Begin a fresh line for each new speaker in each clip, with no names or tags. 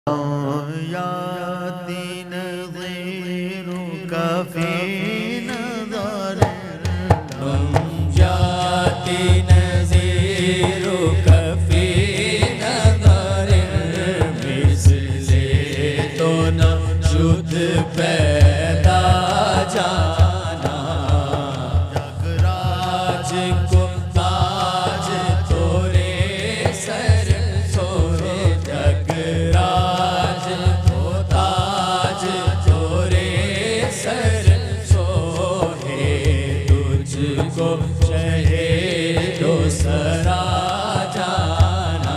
याती नज़ीरुक फी नज़र
याती नज़ीरुक फी नज़र मिसले तो न शुद्ध पैदा जाना जगराज को ताज तोरे सर सोहे जगराज को ताज तोरे सर सोहे तुझको शहे जो सरा जाना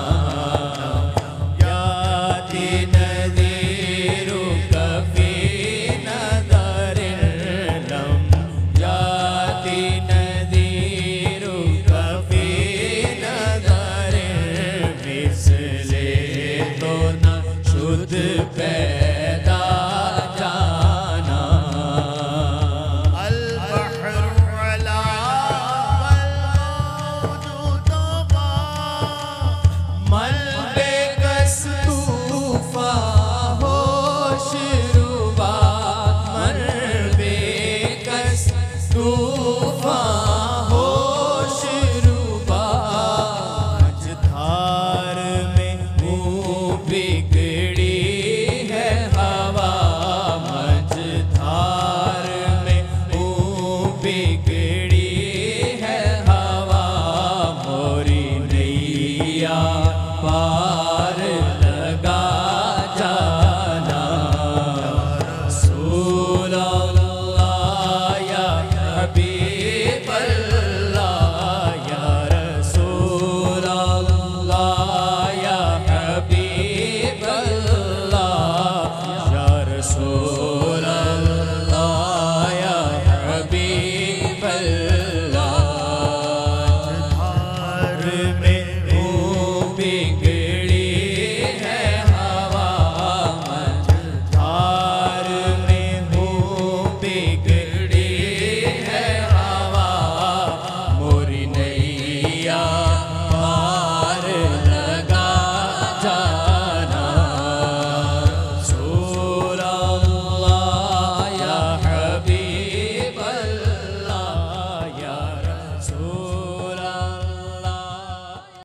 याती नज़ीरुक फी नज़र लम याती नज़ीरुक फी नज़र मिसले तो न शुद्ध पैदा जाना
अल बहरु अला वल मौजू तबा
मन बेकस तूफान